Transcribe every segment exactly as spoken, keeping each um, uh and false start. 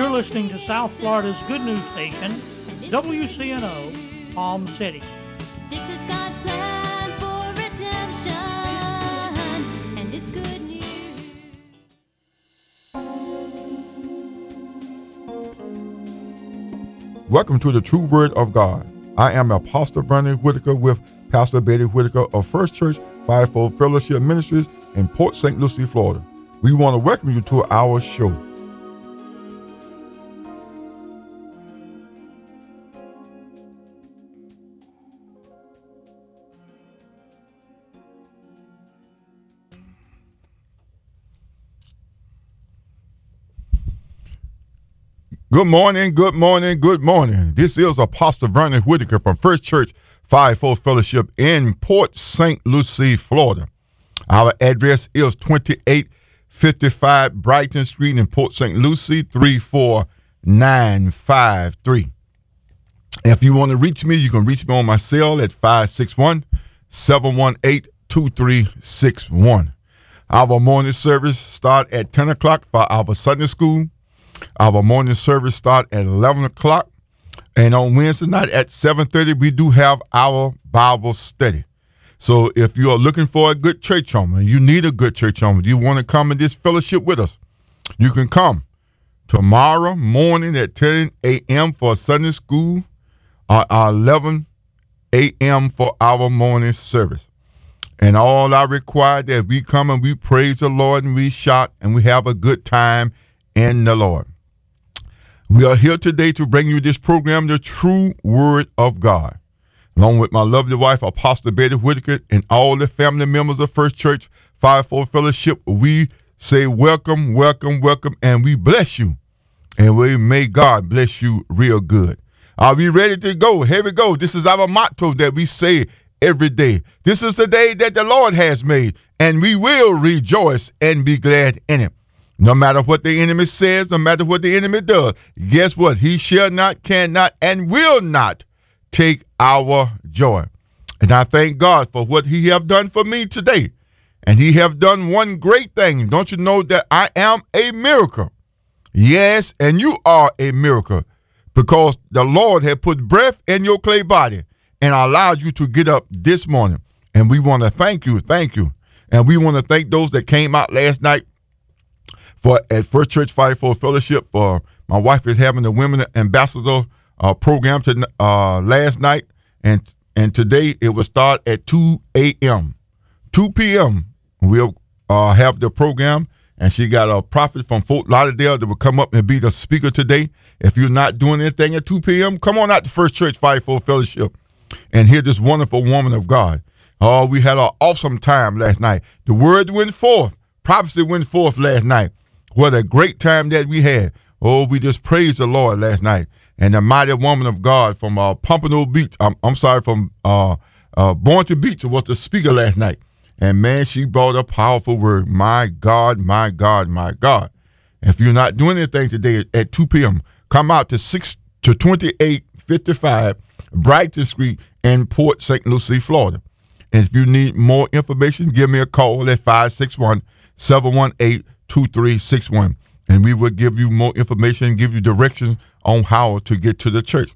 You're listening to South Florida's good news station, W C N O, Palm City. This is God's plan for redemption, and it's good news. Welcome to the True Word of God. I am Apostle Vernon Whitaker with Pastor Betty Whitaker of First Church Fivefold Fellowship Ministries in Port Saint Lucie, Florida. We want to welcome you to our show. Good morning, good morning, good morning. This is Apostle Vernon Whitaker from First Church Fivefold Fellowship in Port Saint Lucie, Florida. Our address is twenty-eight fifty-five Brighton Street in Port Saint Lucie, three four nine five three. If you want to reach me, you can reach me on my cell at five six one, seven one eight, two three six one. Our morning service start at ten o'clock for our Sunday school. Our morning service start at eleven o'clock. And on Wednesday night at seven thirty, we do have our Bible study. So if you are looking for a good church home and you need a good church home, you want to come in this fellowship with us, you can come tomorrow morning at ten a.m. for Sunday school or eleven a.m. for our morning service. And all I require that we come and we praise the Lord and we shout and we have a good time in the Lord. We are here today to bring you this program, The True Word of God. Along with my lovely wife, Apostle Betty Whitaker, and all the family members of First Church Fivefold Fellowship, we say welcome, welcome, welcome, and we bless you. And we may God bless you real good. Are we ready to go? Here we go. This is our motto that we say every day. This is the day that the Lord has made, and we will rejoice and be glad in it. No matter what the enemy says, no matter what the enemy does, guess what? He shall not, cannot, and will not take our joy. And I thank God for what he have done for me today. And he have done one great thing. Don't you know that I am a miracle? Yes, and you are a miracle because the Lord had put breath in your clay body and allowed you to get up this morning. And we want to thank you, thank you. And we want to thank those that came out last night for at First Church Fivefold Fellowship. For my wife is having the Women Ambassador uh, program to, uh, last night, and and today it will start at two a.m. two p.m. We'll uh, have the program, and she got a prophet from Fort Lauderdale that will come up and be the speaker today. If you're not doing anything at two p.m., come on out to First Church Fivefold Fellowship and hear this wonderful woman of God. Oh, we had an awesome time last night. The word went forth. Prophecy went forth last night. What a great time that we had. Oh, we just praised the Lord last night. And the mighty woman of God from uh, Pompano Beach, I'm, I'm sorry, from uh, uh, Boynton Beach was the speaker last night. And, man, she brought a powerful word. My God, my God, my God. If you're not doing anything today at two p.m., come out to six to twenty-eight fifty-five Brighton Street in Port Saint Lucie, Florida. And if you need more information, give me a call at five six one, seven one eight, two three six one, and we will give you more information, give you directions on how to get to the church.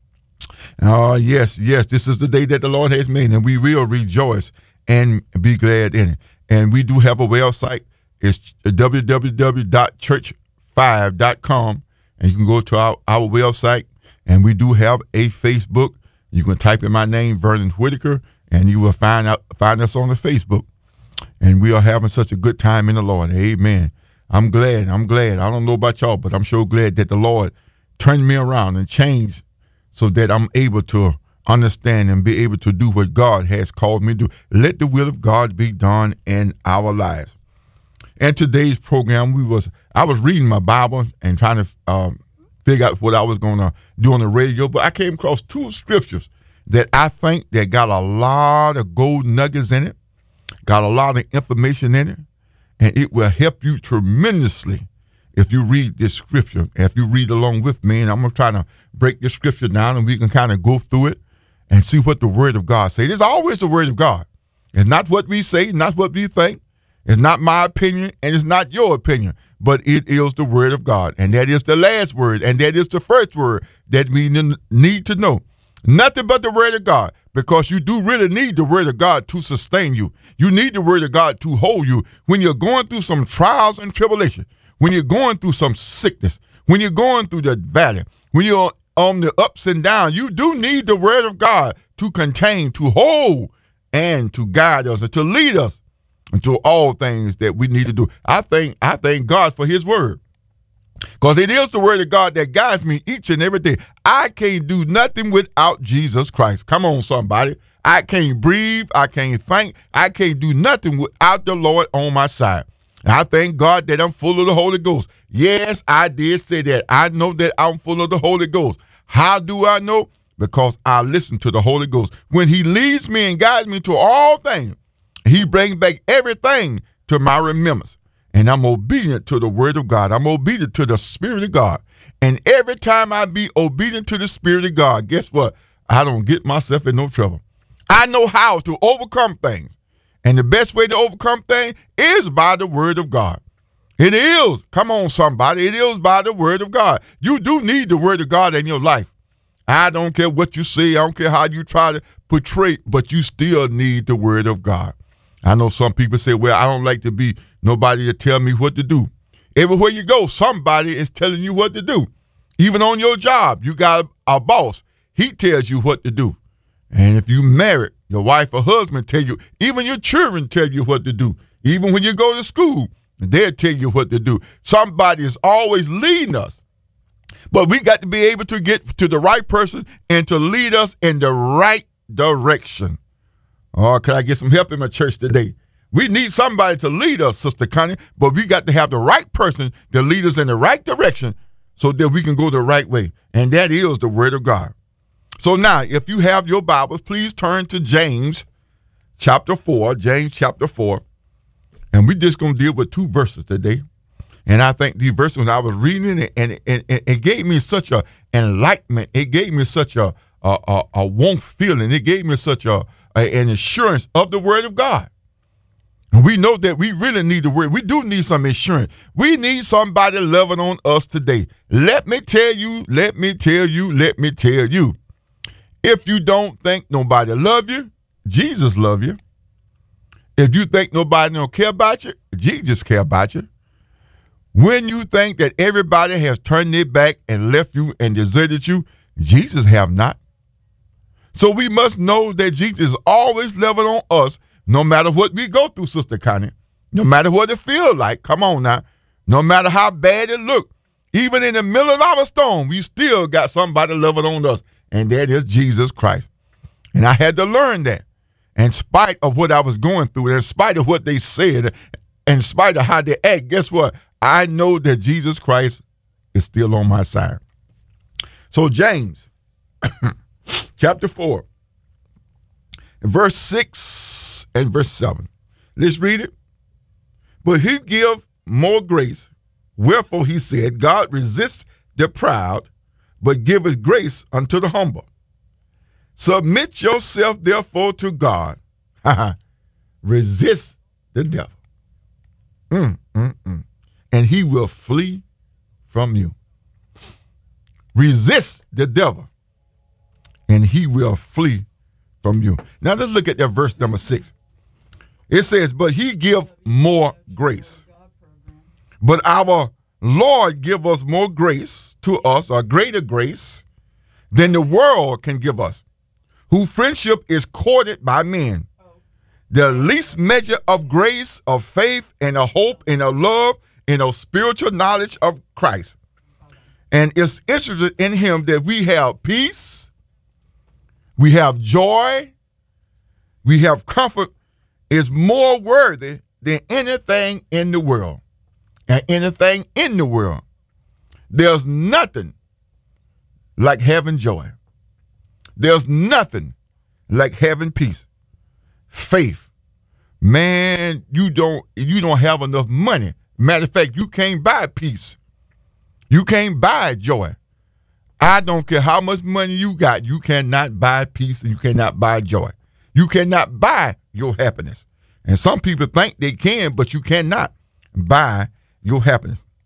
Uh, yes, yes, this is the day that the Lord has made, and we will rejoice and be glad in it. And we do have a website. It's w w w dot church five dot com, and you can go to our, our website, and we do have a Facebook. You can type in my name, Vernon Whitaker, and you will find out find us on the Facebook. And we are having such a good time in the Lord. Amen. I'm glad. I'm glad. I don't know about y'all, but I'm sure glad that the Lord turned me around and changed so that I'm able to understand and be able to do what God has called me to do. Let the will of God be done in our lives. And today's program, we was I was reading my Bible and trying to uh, figure out what I was going to do on the radio, but I came across two scriptures that I think that got a lot of gold nuggets in it. Got a lot of information in it, and it will help you tremendously if you read this scripture, and if you read along with me. And I'm going to try to break this scripture down, and we can kind of go through it and see what the Word of God says. It's always the Word of God. It's not what we say, not what we think. It's not my opinion, and it's not your opinion. but it is the word of God. And that is the last word, and that is the first word that we need to know. Nothing but the word of God, because you do really need the word of God to sustain you. You need the word of God to hold you when you're going through some trials and tribulation, when you're going through some sickness, when you're going through the valley, when you're on the ups and downs. You do need the word of God to contain, to hold, and to guide us and to lead us into all things that we need to do. I thank I thank God for his word, because it is the word of God that guides me each and every day. I can't do nothing without Jesus Christ. Come on, somebody. I can't breathe. I can't think. I can't do nothing without the Lord on my side. And I thank God that I'm full of the Holy Ghost. Yes, I did say that. I know that I'm full of the Holy Ghost. How do I know? Because I listen to the Holy Ghost. When he leads me and guides me to all things, he brings back everything to my remembrance. And I'm obedient to the word of God. I'm obedient to the Spirit of God. And every time I be obedient to the Spirit of God, guess what? I don't get myself in no trouble. I know how to overcome things. And the best way to overcome things is by the word of God. It is. Come on, somebody. It is by the word of God. You do need the word of God in your life. I don't care what you say. I don't care how you try to portray, but you still need the word of God. I know some people say, well, I don't like to be nobody to tell me what to do. Everywhere you go, somebody is telling you what to do. Even on your job, you got a, a boss. He tells you what to do. And if you married, your wife or husband tell you, even your children tell you what to do. Even when you go to school, they'll tell you what to do. Somebody is always leading us. But we got to be able to get to the right person and to lead us in the right direction. Oh, can I get some help in my church today? We need somebody to lead us, Sister Connie, but we got to have the right person to lead us in the right direction so that we can go the right way. And that is the word of God. So now, if you have your Bibles, please turn to James chapter four, James chapter four. And we're just going to deal with two verses today. And I think these verses, when I was reading it, and, and, and it gave me such a enlightenment. It gave me such a, a, a, a warm feeling. It gave me such a, a an assurance of the word of God. And we know that we really need the word. We do need some assurance. We need somebody loving on us today. Let me tell you, let me tell you, let me tell you. If you don't think nobody love you, Jesus love you. If you think nobody don't care about you, Jesus care about you. When you think that everybody has turned their back and left you and deserted you, Jesus have not. So we must know that Jesus is always loving on us, no matter what we go through, Sister Connie. No matter what it feels like. Come on now. No matter how bad it look. Even in the middle of our storm, we still got somebody loving on us, and that is Jesus Christ. And I had to learn that. In spite of what I was going through, in spite of what they said, in spite of how they act, guess what? I know that Jesus Christ is still on my side. So James, chapter four, verse six and verse seven. Let's read it. But he give more grace. Wherefore he said, God resists the proud, but giveth grace unto the humble. Submit yourself therefore to God. Resist the devil. Mm, mm, mm. And he will flee from you. Resist the devil, and he will flee from you. Now let's look at that verse number six. It says, but he give more grace. But our Lord give us more grace to us, or greater grace, than the world can give us, whose friendship is courted by men. The least measure of grace, of faith, and a hope, and a love, and a spiritual knowledge of Christ. And it's interested in him that we have peace, we have joy, we have comfort, is more worthy than anything in the world. And anything in the world. There's nothing like having joy. There's nothing like having peace. Faith. Man, you don't you don't have enough money. Matter of fact, you can't buy peace. You can't buy joy. I don't care how much money you got. You cannot buy peace, and you cannot buy joy. You cannot buy your happiness. And some people think they can, but you cannot buy your happiness.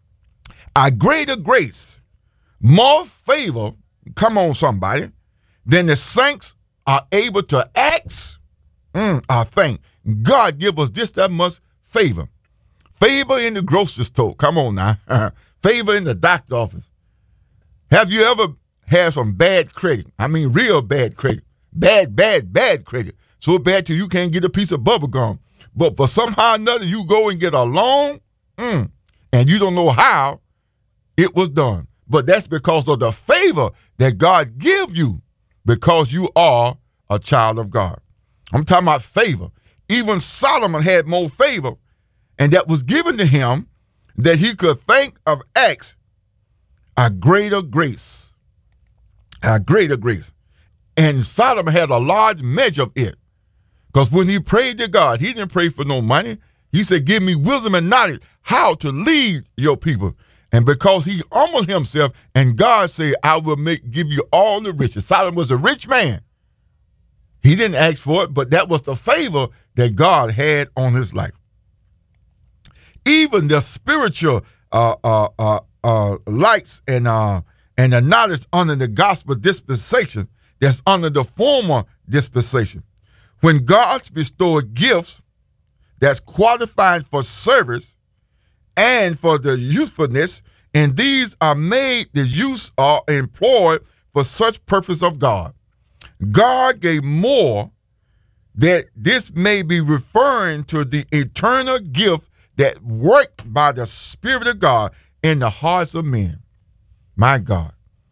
a greater grace, more favor, come on somebody, than the saints are able to ask mm, or think. God give us just that much favor. Favor in the grocery store. Come on now. Favor in the doctor's office. Have you ever had some bad credit? I mean real bad credit. Bad, bad, bad credit. So bad till you can't get a piece of bubble gum. But for somehow or another, you go and get a loan, mm, and you don't know how it was done. But that's because of the favor that God give you because you are a child of God. I'm talking about favor. Even Solomon had more favor, and that was given to him that he could think of acts a greater grace. A greater grace. And Solomon had a large measure of it. Because when he prayed to God, he didn't pray for no money. He said, give me wisdom and knowledge how to lead your people. And because he humbled himself, and God said, I will make give you all the riches. Solomon was a rich man. He didn't ask for it, but that was the favor that God had on his life. Even the spiritual uh, uh, uh, uh, lights and uh, and the knowledge under the gospel dispensation that's under the former dispensation. When God bestowed gifts that's qualified for service and for the usefulness, and these are made the use or employed for such purpose of God. God gave more, that this may be referring to the eternal gift that worked by the Spirit of God in the hearts of men. My God.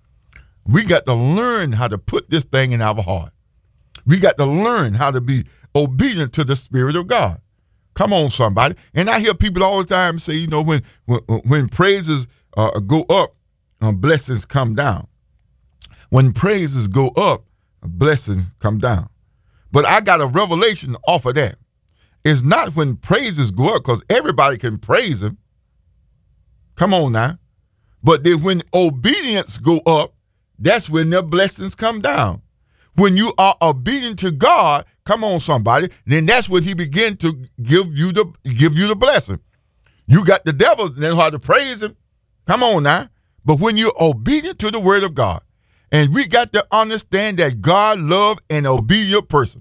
We got to learn how to put this thing in our heart. We got to learn how to be obedient to the Spirit of God. Come on, somebody. And I hear people all the time say, you know, when when, when praises uh, go up, uh, blessings come down. When praises go up, blessings come down. But I got a revelation off of that. It's not when praises go up, because everybody can praise him. Come on now. But then when obedience go up, that's when the blessings come down. When you are obedient to God, come on somebody, then that's when he begin to give you the give you the blessing. You got the devil, then how to praise him. Come on now. But when you're obedient to the word of God, and we got to understand that God loves an obedient person.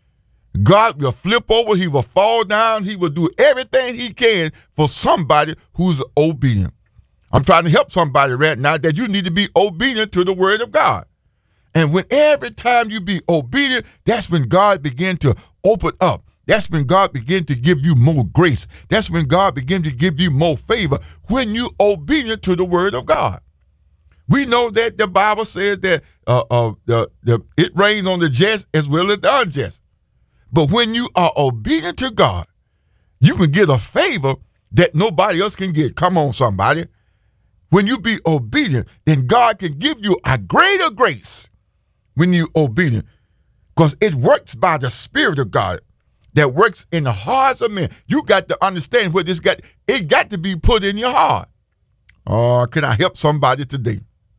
God will flip over, he will fall down, he will do everything he can for somebody who's obedient. I'm trying to help somebody right now that you need to be obedient to the word of God. And when every time you be obedient, that's when God begin to open up. That's when God begin to give you more grace. That's when God begin to give you more favor, when you obedient to the word of God. We know that the Bible says that uh, uh, the, the, it rains on the just as well as the unjust. But when you are obedient to God, you can get a favor that nobody else can get. Come on, somebody. When you be obedient, then God can give you a greater grace when you obedient. Because it works by the Spirit of God that works in the hearts of men. You got to understand what this got. It got to be put in your heart. Oh, can I help somebody today?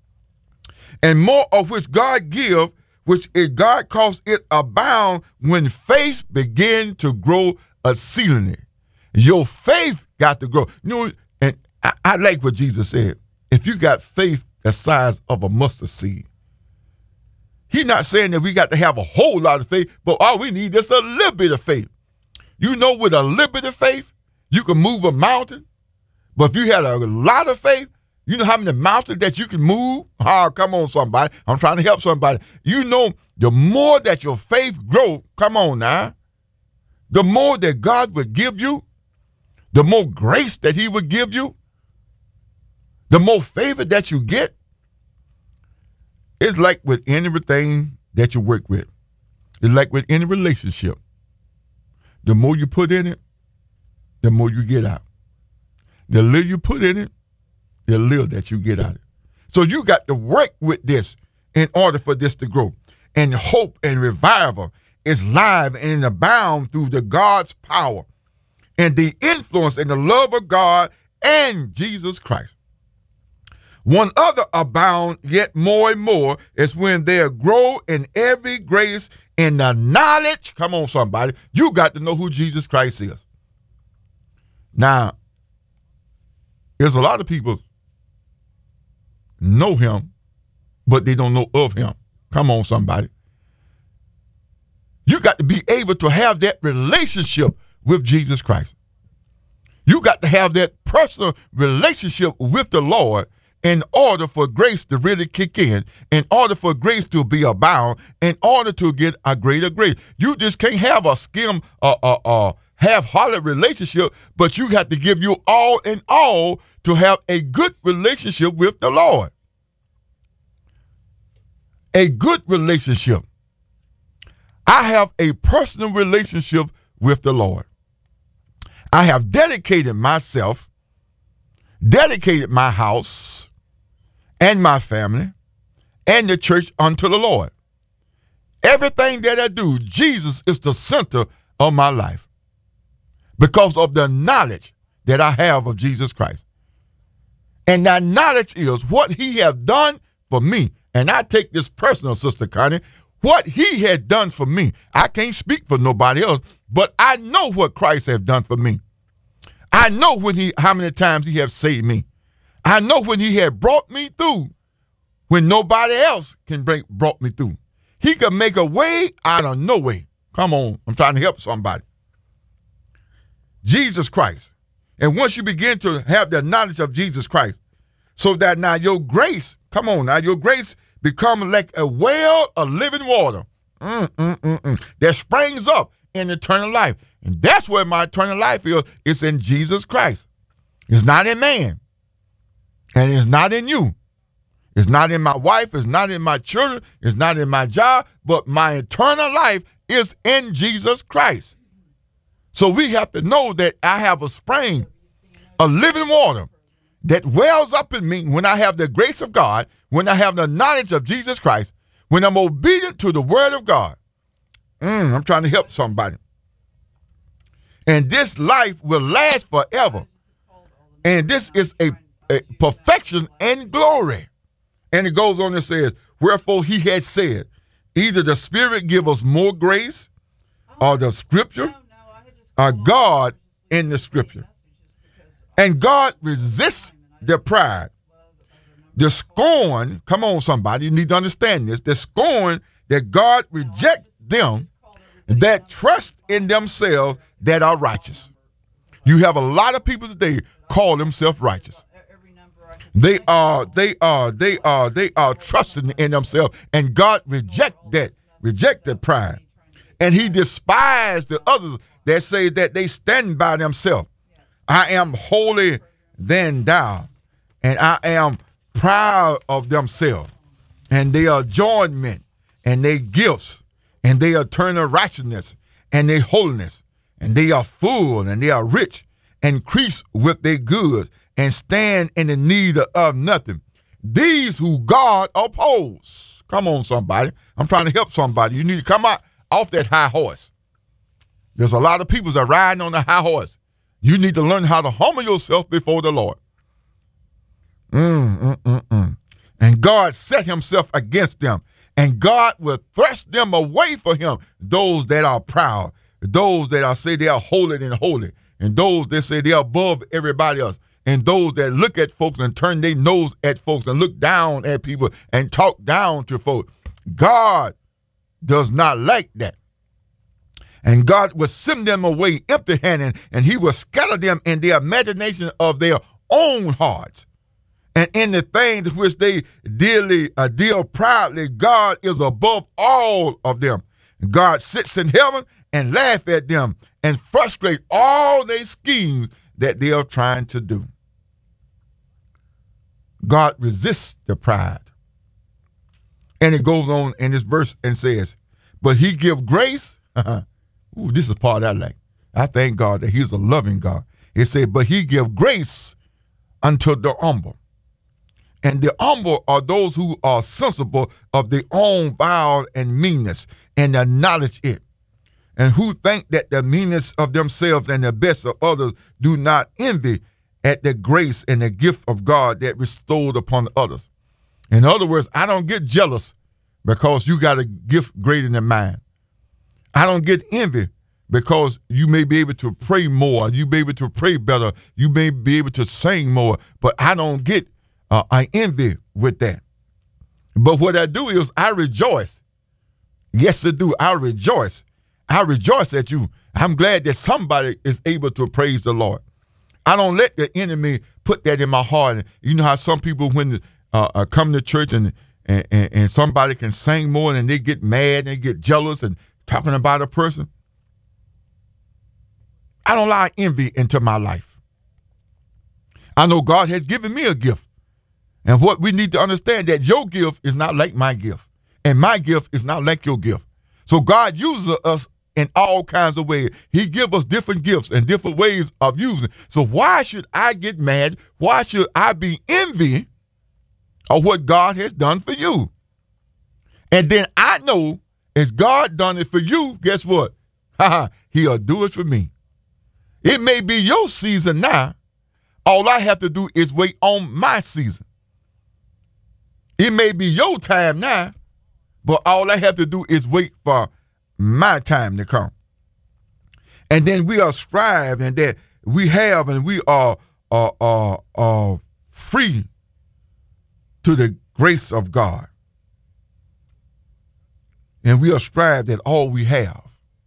And more of which God give, which is God calls it abound when faith begin to grow exceedingly. Your faith got to grow. You know, and I, I like what Jesus said. If you got faith the size of a mustard seed, he's not saying that we got to have a whole lot of faith, but all we need is a little bit of faith. You know, with a little bit of faith, you can move a mountain. But if you had a lot of faith, you know how many mountains that you can move? Oh, come on, somebody. I'm trying to help somebody. You know, the more that your faith grows, come on now, the more that God would give you, the more grace that he would give you, the more favor that you get. It's like with anything that you work with. It's like with any relationship. The more you put in it, the more you get out. The little you put in it, the little that you get out of it. So you got to work with this in order for this to grow. And hope and revival is live and abound through the God's power and the influence and the love of God and Jesus Christ. One other abound yet more and more is when they grow in every grace and the knowledge. Come on, somebody. You got to know who Jesus Christ is. Now, there's a lot of people know him, but they don't know of him. Come on, somebody. You got to be able to have that relationship with Jesus Christ. You got to have that personal relationship with the Lord in order for grace to really kick in, in order for grace to be abound, in order to get a greater grace. You just can't have a skim, uh, uh, uh, half-hearted relationship, but you have to give you all in all to have a good relationship with the Lord. A good relationship. I have a personal relationship with the Lord. I have dedicated myself, dedicated my house and my family and the church unto the Lord. Everything that I do, Jesus is the center of my life because of the knowledge that I have of Jesus Christ. And that knowledge is what he has done for me. And I take this personal, Sister Connie, what he had done for me. I can't speak for nobody else, but I know what Christ has done for me. I know when he, how many times he has saved me. I know when he had brought me through when nobody else can bring, brought me through. He can make a way out of no way. Come on, I'm trying to help somebody. Jesus Christ. And once you begin to have the knowledge of Jesus Christ, so that now your grace, come on now, your grace become like a well of living water mm, mm, mm, mm, that springs up in eternal life. And that's where my eternal life is. It's in Jesus Christ. It's not in man. And it's not in you. It's not in my wife. It's not in my children. It's not in my job. But my eternal life is in Jesus Christ. So we have to know that I have a spring of living water that wells up in me when I have the grace of God, when I have the knowledge of Jesus Christ, when I'm obedient to the word of God. Mm, I'm trying to help somebody. And this life will last forever. And this is a, a perfection and glory. And it goes on and says, wherefore he had said, either the Spirit give us more grace, or the Scripture, or God in the Scripture. And God resists the pride. The scorn, come on somebody, you need to understand this, the scorn that God rejects them that trust in themselves that are righteous. You have a lot of people today call themselves righteous. They are, they are, they are, they are trusting in themselves, and God reject that, reject that pride. And he despised the others that say that they stand by themselves. I am holy than thou, and I am proud of themselves, and they are adornment, and they gifts, and they are eternal righteousness, and their holiness, and they are full, and they are rich, increase with their goods, and stand in the need of nothing. These who God oppose. Come on, somebody. I'm trying to help somebody. You need to come out off that high horse. There's a lot of people that are riding on the high horse. You need to learn how to humble yourself before the Lord. Mm, mm, mm, mm. And God set himself against them, and God will thrust them away from him, those that are proud, those that are say they are holy and holy, and those that say they are above everybody else, and those that look at folks and turn their nose at folks and look down at people and talk down to folks. God does not like that. And God will send them away empty-handed, and he will scatter them in the imagination of their own hearts. And in the things which they dearly uh, deal proudly, God is above all of them. God sits in heaven and laughs at them and frustrate all their schemes that they are trying to do. God resists the pride. And it goes on in this verse and says, but he give grace. Ooh, this is part I like. I thank God that he's a loving God. It said, but he give grace unto the humble. And the humble are those who are sensible of their own vile and meanness and acknowledge it, and who think that the meanness of themselves and the best of others do not envy at the grace and the gift of God that bestowed upon others. In other words, I don't get jealous because you got a gift greater than mine. I don't get envy because you may be able to pray more, you may be able to pray better, you may be able to sing more, but I don't get uh, I envy with that. But what I do is I rejoice. Yes, I do. I rejoice. I rejoice at you. I'm glad that somebody is able to praise the Lord. I don't let the enemy put that in my heart. You know how some people, when uh, uh, come to church and, and, and, and somebody can sing more and they get mad and they get jealous and talking about a person. I don't allow envy into my life. I know God has given me a gift. And what we need to understand that your gift is not like my gift. And my gift is not like your gift. So God uses us in all kinds of ways. He gives us different gifts and different ways of using. So why should I get mad? Why should I be envy of what God has done for you? And then I know if God done it for you, guess what? He'll do it for me. It may be your season now. All I have to do is wait on my season. It may be your time now, but all I have to do is wait for my time to come. And then we are striving that we have and we are, are, are, are free to the grace of God. And we are strived that all we have.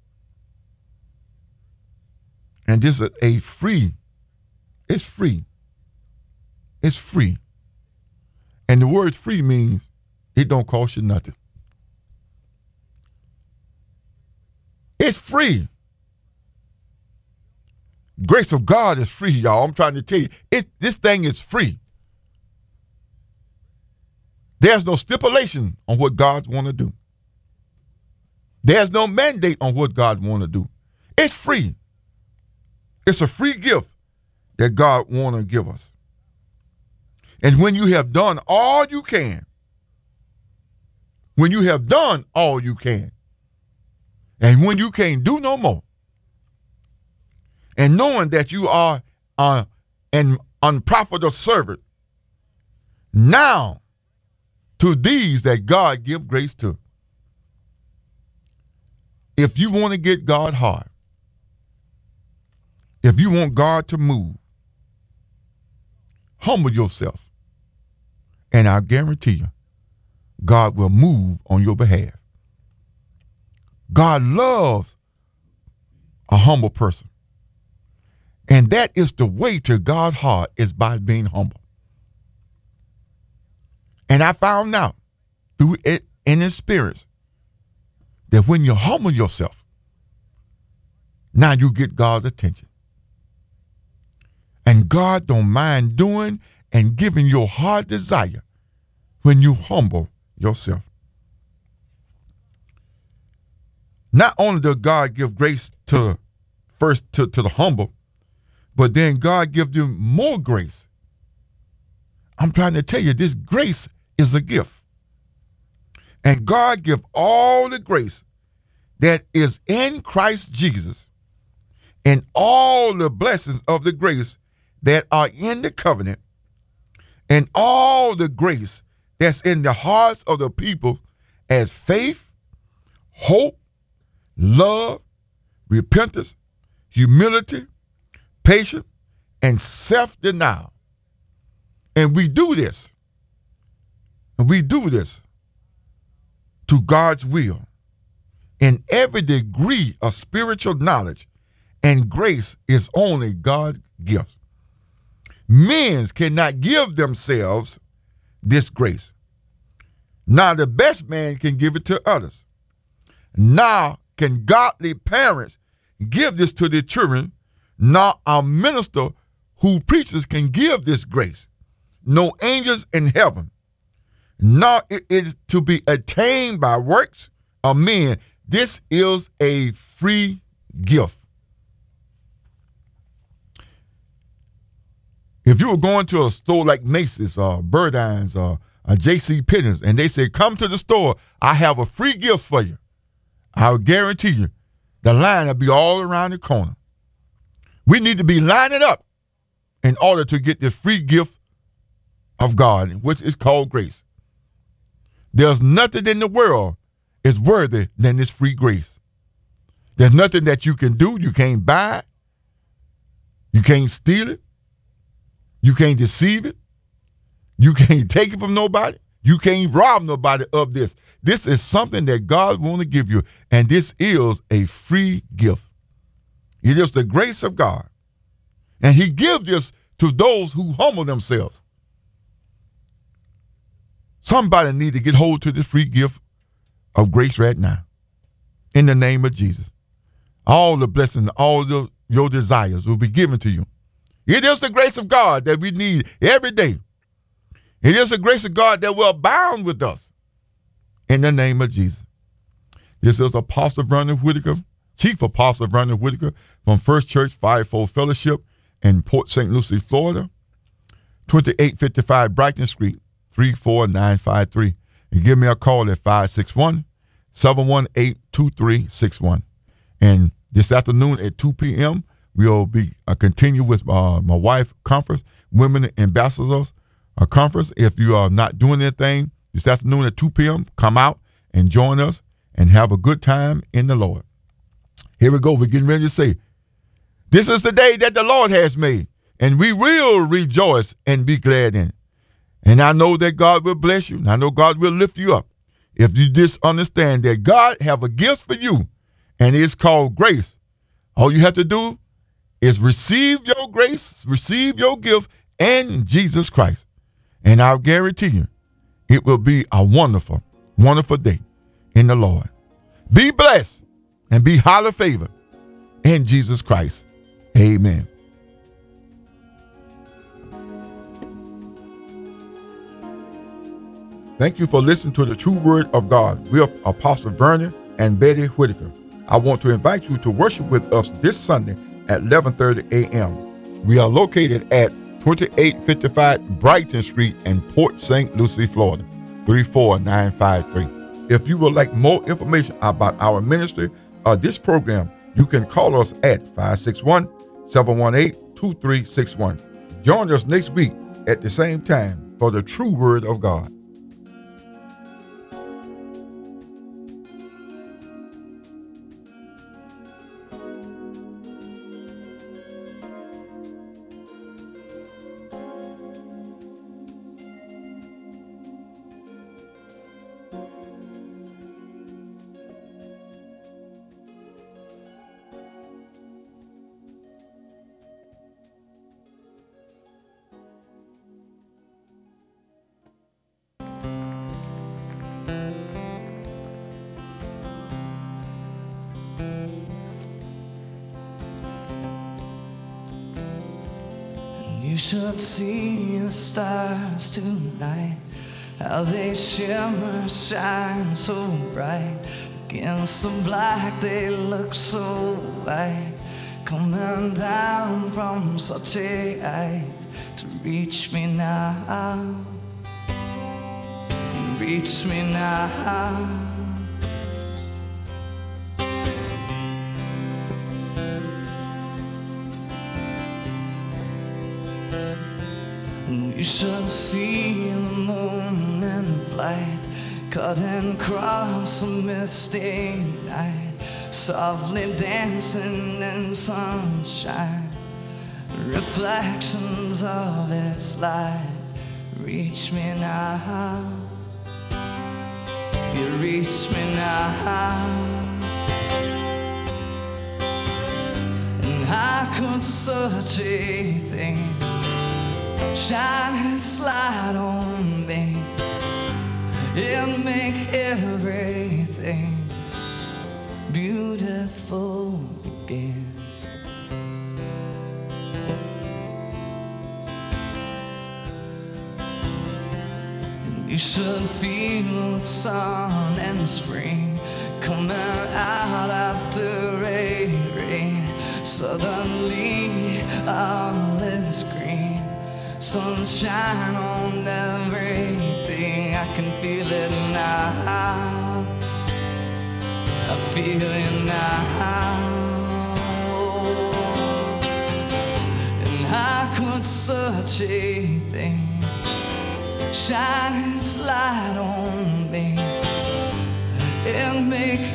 And this is a free, it's free. It's free. And the word free means it don't cost you nothing. It's free. Grace of God is free, y'all. I'm trying to tell you, it, this thing is free. There's no stipulation on what God want to do. There's no mandate on what God want to do. It's free. It's a free gift that God want to give us. And when you have done all you can, when you have done all you can, and when you can't do no more, and knowing that you are uh, an unprofitable servant, now to these that God give grace to. If you want to get God hard, if you want God to move, humble yourself. And I guarantee you, God will move on your behalf. God loves a humble person. And that is the way to God's heart, is by being humble. And I found out through it in experience that when you humble yourself, now you get God's attention. And God don't mind doing and giving your heart desire when you humble yourself. Not only does God give grace to first to, to the humble, but then God gives you more grace. I'm trying to tell you, this grace is a gift. And God gives all the grace that is in Christ Jesus and all the blessings of the grace that are in the covenant and all the grace that's in the hearts of the people as faith, hope, love, repentance, humility, patience, and self-denial. And we do this. And we do this to God's will in every degree of spiritual knowledge, and grace is only God's gift. Men cannot give themselves this grace. Now the best man can give it to others. Now can godly parents give this to their children. Now our minister who preaches can give this grace. No angels in heaven. Now it is to be attained by works of men. This is a free gift. If you were going to a store like Macy's or Burdines or a J C Penney's and they say, come to the store, I have a free gift for you, I will guarantee you the line will be all around the corner. We need to be lining up in order to get this free gift of God, which is called grace. There's nothing in the world is worthy than this free grace. There's nothing that you can do. You can't buy it. You can't steal it. You can't deceive it. You can't take it from nobody. You can't rob nobody of this. This is something that God want to give you, and this is a free gift. It is the grace of God, and he gives this to those who humble themselves. Somebody need to get hold to this free gift of grace right now. In the name of Jesus. All the blessings, all the, your desires will be given to you. It is the grace of God that we need every day. It is the grace of God that will abound with us. In the name of Jesus. This is Apostle Vernon Whitaker, Chief Apostle Vernon Whitaker from First Church Fivefold Fellowship in Port Saint Lucie, Florida, twenty-eight fifty-five Brighton Street, three four nine five three. And give me a call at five six one, seven one eight, two three six one. And this afternoon at two p.m., we'll be uh, continue with uh, my wife conference, Women Ambassadors uh, Conference. If you are not doing anything this afternoon at two p.m., come out and join us and have a good time in the Lord. Here we go. We're getting ready to say, this is the day that the Lord has made, and we will rejoice and be glad in it. And I know that God will bless you, and I know God will lift you up. If you just understand that God have a gift for you, and it's called grace. All you have to do is receive your grace, receive your gift in Jesus Christ. And I'll guarantee you, it will be a wonderful, wonderful day in the Lord. Be blessed and be highly favored in Jesus Christ. Amen. Thank you for listening to the True Word of God with Apostle Vernon and Betty Whitaker. I want to invite you to worship with us this Sunday at eleven thirty a.m. We are located at twenty-eight fifty-five Brighton Street in Port Saint Lucie, Florida, three four nine five three. If you would like more information about our ministry or this program, you can call us at five six one, seven one eight, two three six one. Join us next week at the same time for the True Word of God. You should see the stars tonight, how they shimmer, shine so bright. Against the black they look so white, coming down from such a height to reach me now, reach me now. You should see the moon in flight, cutting across a misty night, softly dancing in sunshine, reflections of its light. Reach me now, you reach me now. And how could such a thing shine its light on me and make everything beautiful again? And you should feel the sun and spring coming out after a rain. Suddenly all is green, sunshine on everything. I can feel it now, I feel it now. And how could such a thing shine its light on me and make